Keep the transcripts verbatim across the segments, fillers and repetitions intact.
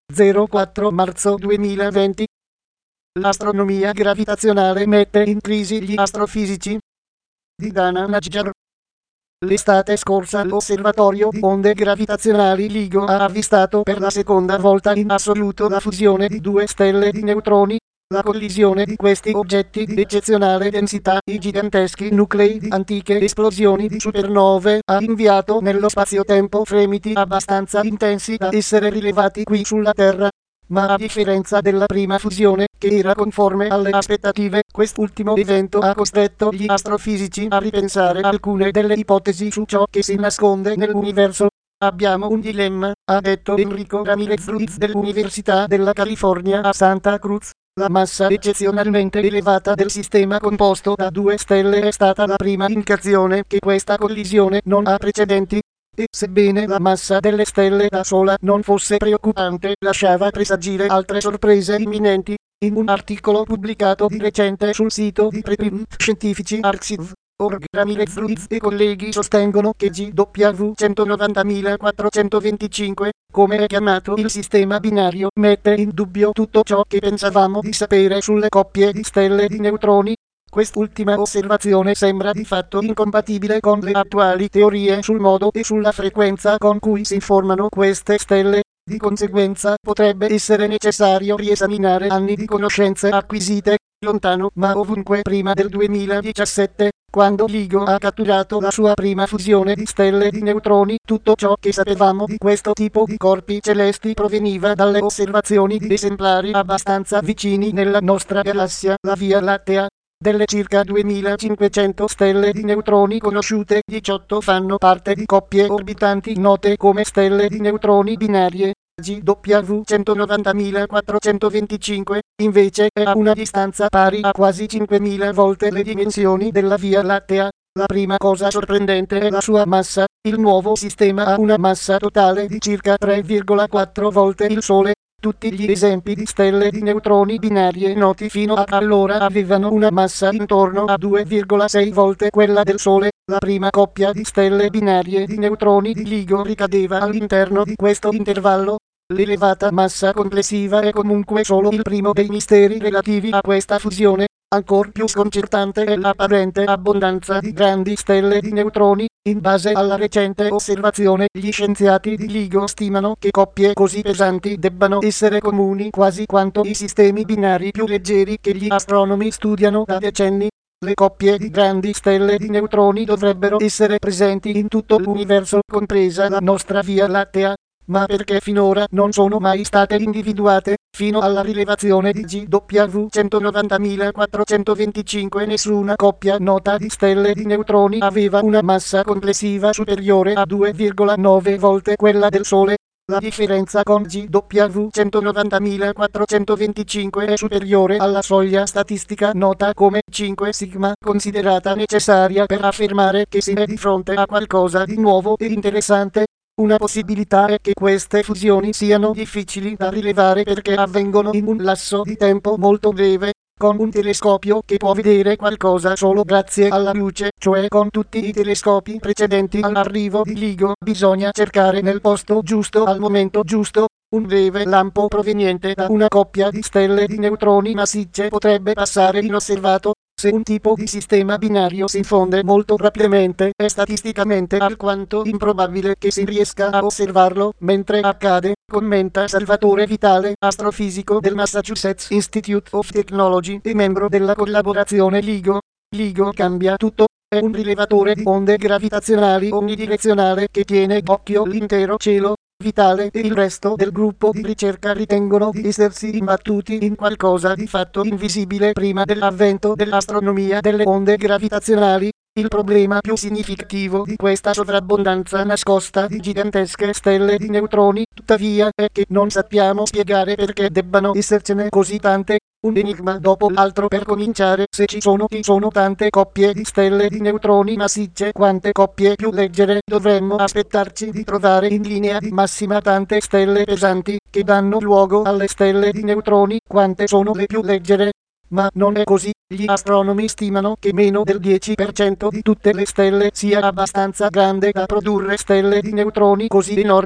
zero quattro marzo duemilaventi. L'astronomia gravitazionale mette in crisi gli astrofisici. Di Dana Najjar. L'estate scorsa l'osservatorio di onde gravitazionali LIGO ha avvistato per la seconda volta in assoluto la fusione di due stelle di neutroni. La collisione di questi oggetti di eccezionale densità, i giganteschi nuclei di antiche esplosioni di supernove, ha inviato nello spazio-tempo fremiti abbastanza intensi da essere rilevati qui sulla Terra. Ma a differenza della prima fusione, che era conforme alle aspettative, quest'ultimo evento ha costretto gli astrofisici a ripensare alcune delle ipotesi su ciò che si nasconde nell'universo. Abbiamo un dilemma, ha detto Enrico Ramirez Ruiz dell'Università della California a Santa Cruz. La massa eccezionalmente elevata del sistema composto da due stelle è stata la prima indicazione che questa collisione non ha precedenti. E sebbene la massa delle stelle da sola non fosse preoccupante, lasciava presagire altre sorprese imminenti. In un articolo pubblicato di recente sul sito di preprint scientifici arXiv punto org, Ramirez Ruiz e colleghi sostengono che G W centonovantamila quattrocentoventicinque, come è chiamato il sistema binario, mette in dubbio tutto ciò che pensavamo di sapere sulle coppie di stelle di neutroni. Quest'ultima osservazione sembra di fatto incompatibile con le attuali teorie sul modo e sulla frequenza con cui si formano queste stelle. Di conseguenza, potrebbe essere necessario riesaminare anni di conoscenze acquisite, lontano ma ovunque prima del duemiladiciassette, quando LIGO ha catturato la sua prima fusione di stelle di neutroni. Tutto ciò che sapevamo di questo tipo di corpi celesti proveniva dalle osservazioni di esemplari abbastanza vicini nella nostra galassia, la Via Lattea. Delle circa duemilacinquecento stelle di neutroni conosciute, diciotto fanno parte di coppie orbitanti note come stelle di neutroni binarie. G W centonovantamila quattrocentoventicinque, invece, è a una distanza pari a quasi cinquemila volte le dimensioni della Via Lattea. La prima cosa sorprendente è la sua massa. Il nuovo sistema ha una massa totale di circa tre virgola quattro volte il Sole. Tutti gli esempi di stelle di neutroni binarie noti fino ad allora avevano una massa intorno a due virgola sei volte quella del Sole. La prima coppia di stelle binarie di neutroni di LIGO ricadeva all'interno di questo intervallo. L'elevata massa complessiva è comunque solo il primo dei misteri relativi a questa fusione. Ancor più sconcertante è l'apparente abbondanza di grandi stelle di neutroni. In base alla recente osservazione, gli scienziati di LIGO stimano che coppie così pesanti debbano essere comuni quasi quanto i sistemi binari più leggeri che gli astronomi studiano da decenni. Le coppie di grandi stelle di neutroni dovrebbero essere presenti in tutto l'universo, compresa la nostra Via Lattea. Ma perché finora non sono mai state individuate? Fino alla rilevazione di G W centonovantamila quattrocentoventicinque nessuna coppia nota di stelle di neutroni aveva una massa complessiva superiore a due virgola nove volte quella del Sole. La differenza con G W centonovantamila quattrocentoventicinque è superiore alla soglia statistica nota come cinque sigma, considerata necessaria per affermare che si è di fronte a qualcosa di nuovo e interessante. Una possibilità è che queste fusioni siano difficili da rilevare perché avvengono in un lasso di tempo molto breve. Con un telescopio che può vedere qualcosa solo grazie alla luce, cioè con tutti i telescopi precedenti all'arrivo di LIGO, bisogna cercare nel posto giusto al momento giusto. Un breve lampo proveniente da una coppia di stelle di neutroni massicce potrebbe passare inosservato. Se un tipo di sistema binario si fonde molto rapidamente, è statisticamente alquanto improbabile che si riesca a osservarlo mentre accade, commenta Salvatore Vitale, astrofisico del Massachusetts Institute of Technology e membro della collaborazione LIGO. LIGO cambia tutto. È un rilevatore di onde gravitazionali omnidirezionale che tiene d'occhio l'intero cielo. Vitale e il resto del gruppo di ricerca ritengono di essersi imbattuti in qualcosa di fatto invisibile prima dell'avvento dell'astronomia delle onde gravitazionali. Il problema più significativo di questa sovrabbondanza nascosta di gigantesche stelle di neutroni, tuttavia, è che non sappiamo spiegare perché debbano essercene così tante. Un enigma dopo l'altro. Per cominciare, se ci sono ci sono tante coppie di stelle di neutroni massicce, quante coppie più leggere dovremmo aspettarci di trovare in linea di massima tante stelle pesanti, che danno luogo alle stelle di neutroni? Quante sono le più leggere? Ma non è così. Gli astronomi stimano che meno del dieci per cento di tutte le stelle sia abbastanza grande da produrre stelle di neutroni così enormi.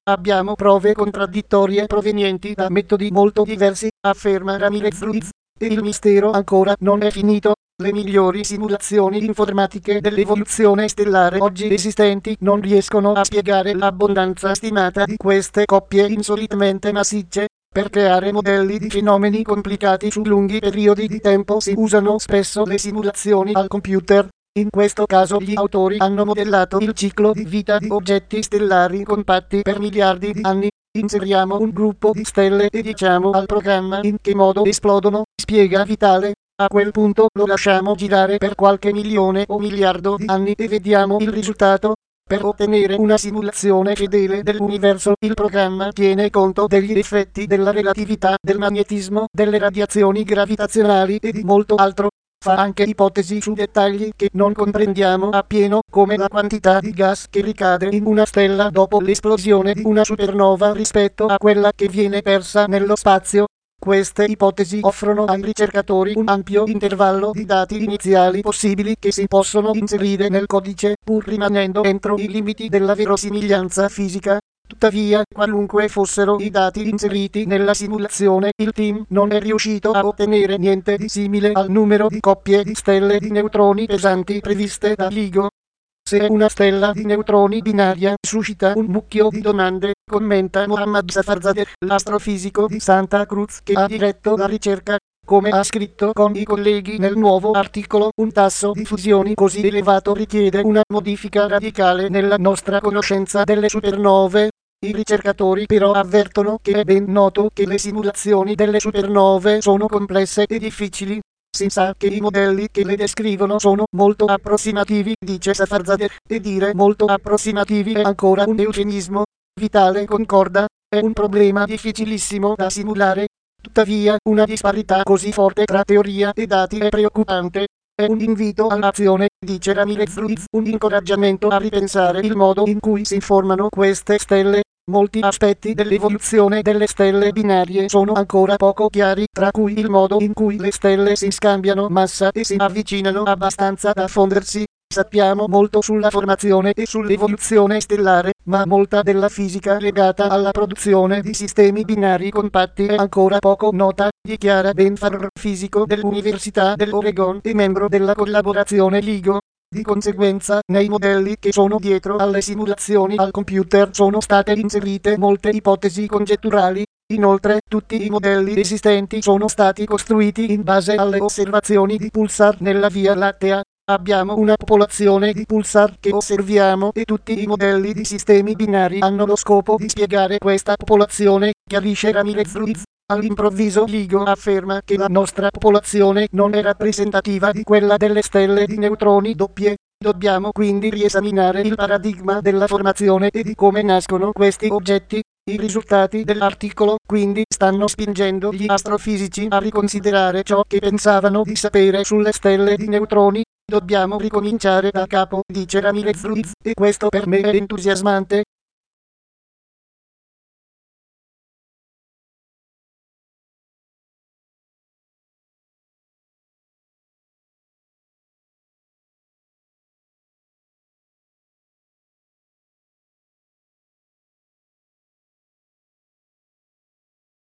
Abbiamo prove contraddittorie provenienti da metodi molto diversi, afferma Ramirez Ruiz. E il mistero ancora non è finito. Le migliori simulazioni informatiche dell'evoluzione stellare oggi esistenti non riescono a spiegare l'abbondanza stimata di queste coppie insolitamente massicce. Per creare modelli di fenomeni complicati su lunghi periodi di tempo si usano spesso le simulazioni al computer. In questo caso gli autori hanno modellato il ciclo di vita di oggetti stellari compatti per miliardi di anni. Inseriamo un gruppo di stelle e diciamo al programma in che modo esplodono, spiega Vitale. A quel punto lo lasciamo girare per qualche milione o miliardo di anni e vediamo il risultato. Per ottenere una simulazione fedele dell'universo, il programma tiene conto degli effetti della relatività, del magnetismo, delle radiazioni gravitazionali e di molto altro. Fa anche ipotesi su dettagli che non comprendiamo appieno, come la quantità di gas che ricade in una stella dopo l'esplosione di una supernova rispetto a quella che viene persa nello spazio. Queste ipotesi offrono ai ricercatori un ampio intervallo di dati iniziali possibili che si possono inserire nel codice, pur rimanendo entro i limiti della verosimiglianza fisica. Tuttavia, qualunque fossero i dati inseriti nella simulazione, il team non è riuscito a ottenere niente di simile al numero di coppie di stelle di neutroni pesanti previste da LIGO. Se una stella di neutroni binaria suscita un mucchio di domande, commenta Mohammad Safarzadeh, l'astrofisico di Santa Cruz che ha diretto la ricerca. Come ha scritto con i colleghi nel nuovo articolo, un tasso di fusioni così elevato richiede una modifica radicale nella nostra conoscenza delle supernove. I ricercatori però avvertono che è ben noto che le simulazioni delle supernove sono complesse e difficili. Si sa che i modelli che le descrivono sono molto approssimativi, dice Safarzadeh, e dire molto approssimativi è ancora un eufemismo. Vitale concorda, è un problema difficilissimo da simulare. Tuttavia, una disparità così forte tra teoria e dati è preoccupante. È un invito all'azione, dice Ramirez Ruiz, un incoraggiamento a ripensare il modo in cui si formano queste stelle. Molti aspetti dell'evoluzione delle stelle binarie sono ancora poco chiari, tra cui il modo in cui le stelle si scambiano massa e si avvicinano abbastanza da fondersi. Sappiamo molto sulla formazione e sull'evoluzione stellare, ma molta della fisica legata alla produzione di sistemi binari compatti è ancora poco nota, dichiara Ben Farr, fisico dell'Università dell'Oregon e membro della collaborazione LIGO. Di conseguenza, nei modelli che sono dietro alle simulazioni al computer sono state inserite molte ipotesi congetturali. Inoltre, tutti i modelli esistenti sono stati costruiti in base alle osservazioni di pulsar nella Via Lattea. Abbiamo una popolazione di pulsar che osserviamo e tutti i modelli di sistemi binari hanno lo scopo di spiegare questa popolazione, chiarisce Ramirez Ruiz. All'improvviso LIGO afferma che la nostra popolazione non è rappresentativa di quella delle stelle di neutroni doppie. Dobbiamo quindi riesaminare il paradigma della formazione e di come nascono questi oggetti. I risultati dell'articolo, quindi, stanno spingendo gli astrofisici a riconsiderare ciò che pensavano di sapere sulle stelle di neutroni. Dobbiamo ricominciare da capo, dice Ramirez Ruiz, e questo per me è entusiasmante.